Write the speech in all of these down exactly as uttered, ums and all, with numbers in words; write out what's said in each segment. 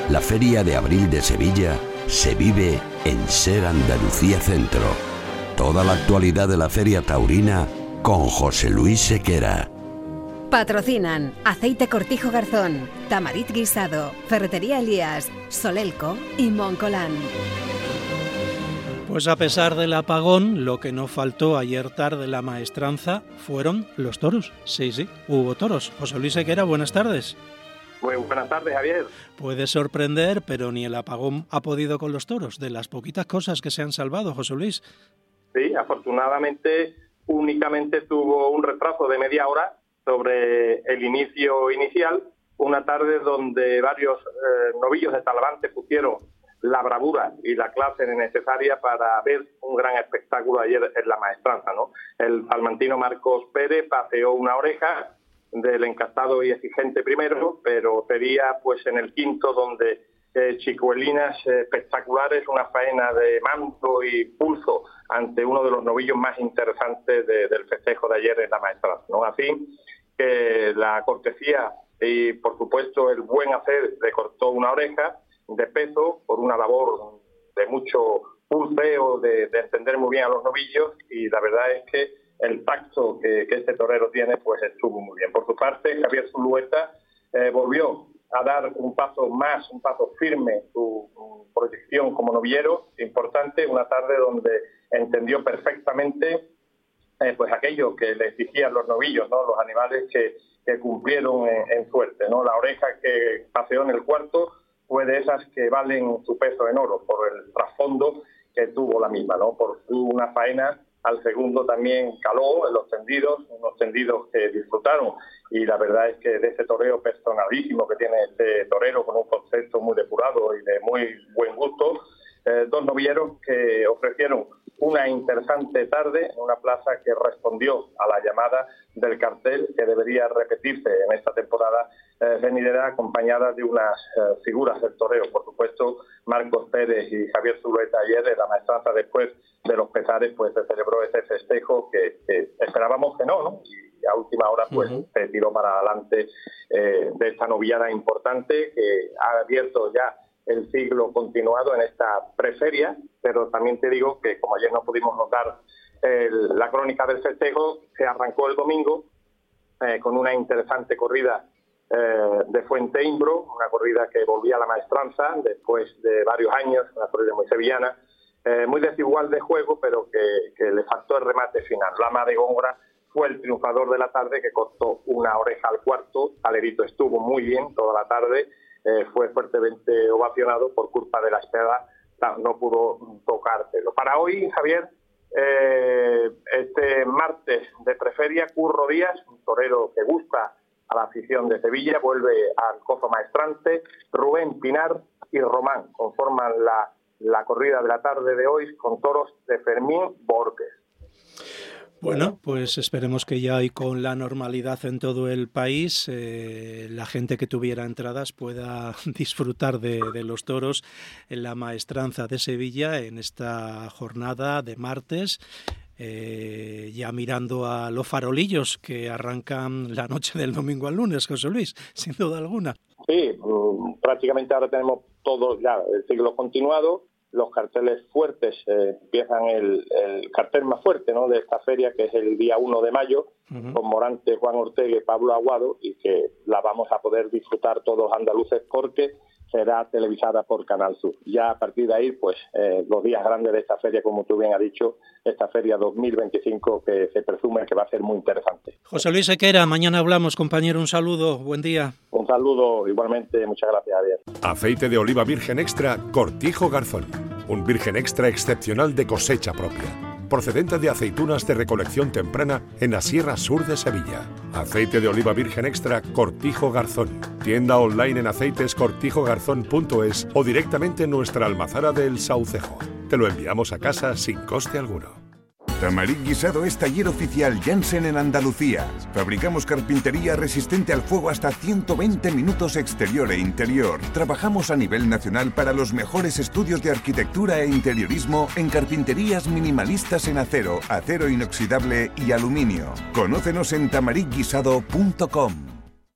La Feria de Abril de Sevilla se vive en Ser Andalucía Centro. Toda la actualidad de la Feria Taurina con José Luis Sequera. Patrocinan Aceite Cortijo Garzón, Tamarit Guisado, Ferretería Elías, Solelco y Moncolán. Pues a pesar del apagón, lo que no faltó ayer tarde la maestranza fueron los toros. Sí, sí, hubo toros. José Luis Sequera, buenas tardes. Muy buenas tardes, Javier. Puede sorprender, pero ni el apagón ha podido con los toros. De las poquitas cosas que se han salvado, José Luis. Sí, afortunadamente únicamente tuvo un retraso de media hora sobre el inicio inicial. Una tarde donde varios eh, novillos de Talavante pusieron la bravura y la clase necesaria para ver un gran espectáculo ayer en la maestranza, ¿no? El salmantino Marcos Pérez paseó una oreja del encastado y exigente primero, pero sería pues en el quinto donde eh, chicuelinas eh, espectaculares, una faena de manto y pulso ante uno de los novillos más interesantes de, del festejo de ayer en la maestranza, ¿no? Así que la cortesía y por supuesto el buen hacer le cortó una oreja de peso por una labor de mucho pulseo, de, de entender muy bien a los novillos, y la verdad es que el tacto que, que este torero tiene pues estuvo muy bien. Por su parte, Javier Zulueta eh, volvió a dar un paso más, un paso firme, su, su proyección como novillero, importante, una tarde donde entendió perfectamente eh, pues aquello que le exigían los novillos, ¿no? Los animales que, que cumplieron en, en suerte, ¿no? La oreja que paseó en el cuarto fue de esas que valen su peso en oro por el trasfondo que tuvo la misma, ¿no? Por una faena al segundo también caló en los tendidos, unos tendidos que disfrutaron, y la verdad es que de ese toreo personalísimo que tiene este torero, con un concepto muy depurado y de muy buen gusto, eh, dos novilleros que ofrecieron una interesante tarde en una plaza que respondió a la llamada del cartel que debería repetirse en esta temporada eh, venidera, acompañada de unas eh, figuras del toreo. Por supuesto, Marcos Pérez y Javier Zulueta ayer en la maestranza, después de los pesares, pues se celebró ese festejo que, que esperábamos que no, ¿no? Y a última hora pues uh-huh. se tiró para adelante eh, de esta novillada importante que ha abierto ya el siglo continuado en esta preferia, pero también te digo que como ayer no pudimos notar el, la crónica del festejo, se arrancó el domingo eh, con una interesante corrida eh, de Fuente Imbro, una corrida que volvía a la maestranza después de varios años, una corrida muy sevillana, eh, muy desigual de juego, pero que, que le faltó el remate final. Lama de Góngora fue el triunfador de la tarde, que cortó una oreja al cuarto. Alerito estuvo muy bien toda la tarde, Eh, fue fuertemente ovacionado. Por culpa de la espada no pudo tocárselo. Para hoy, Javier, eh, este martes de preferia, Curro Díaz, un torero que gusta a la afición de Sevilla, vuelve al cozo maestrante. Rubén Pinar y Román conforman la, la corrida de la tarde de hoy, con toros de Fermín Borges. Bueno, pues esperemos que ya y con la normalidad en todo el país, eh, la gente que tuviera entradas pueda disfrutar de, de los toros en la maestranza de Sevilla en esta jornada de martes, eh, ya mirando a los farolillos que arrancan la noche del domingo al lunes, José Luis, sin duda alguna. Sí, prácticamente ahora tenemos todo ya el siglo continuado. Los carteles fuertes, eh, empiezan el, el cartel más fuerte, ¿no?, de esta feria, que es el día uno de mayo, uh-huh. con Morante, Juan Ortega y Pablo Aguado, y que la vamos a poder disfrutar todos andaluces porque será televisada por Canal Sur. Ya a partir de ahí, pues, eh, los días grandes de esta feria, como tú bien has dicho, esta feria dos mil veinticinco, que se presume que va a ser muy interesante. José Luis Sequera, mañana hablamos, compañero, un saludo, buen día. Un saludo, igualmente, muchas gracias, Javier. Aceite de oliva virgen extra Cortijo Garzón, un virgen extra excepcional de cosecha propia, procedente de aceitunas de recolección temprana en la Sierra Sur de Sevilla. Aceite de oliva virgen extra Cortijo Garzón. Tienda online en aceites cortijo garzón punto es o directamente en nuestra almazara de El Saucejo. Te lo enviamos a casa sin coste alguno. Tamarit Guisado es taller oficial Janssen en Andalucía. Fabricamos carpintería resistente al fuego hasta ciento veinte minutos exterior e interior. Trabajamos a nivel nacional para los mejores estudios de arquitectura e interiorismo en carpinterías minimalistas en acero, acero inoxidable y aluminio. Conócenos en tamarit guisado punto com.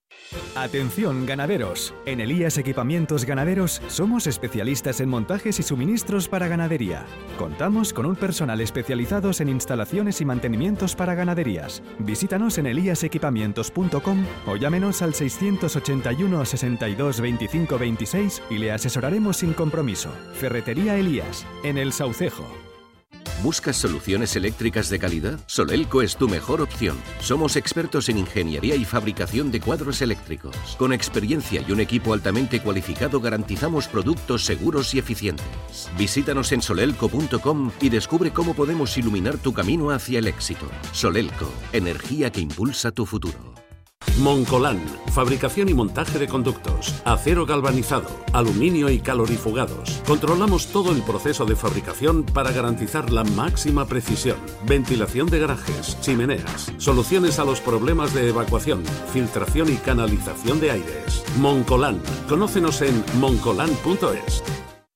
Atención ganaderos, en Elías Equipamientos Ganaderos somos especialistas en montajes y suministros para ganadería. Contamos con un personal especializados en instalaciones y mantenimientos para ganaderías. Visítanos en elías equipamientos punto com o llámenos al seiscientos ochenta y uno, sesenta y dos, veinticinco, veintiséis y le asesoraremos sin compromiso. Ferretería Elías, en El Saucejo. ¿Buscas soluciones eléctricas de calidad? Solelco es tu mejor opción. Somos expertos en ingeniería y fabricación de cuadros eléctricos. Con experiencia y un equipo altamente cualificado garantizamos productos seguros y eficientes. Visítanos en solelco punto com y descubre cómo podemos iluminar tu camino hacia el éxito. Solelco, energía que impulsa tu futuro. Moncolán, fabricación y montaje de conductos, acero galvanizado, aluminio y calorifugados. Controlamos todo el proceso de fabricación para garantizar la máxima precisión. Ventilación de garajes, chimeneas, soluciones a los problemas de evacuación, filtración y canalización de aires. Moncolán, conócenos en moncolán punto es.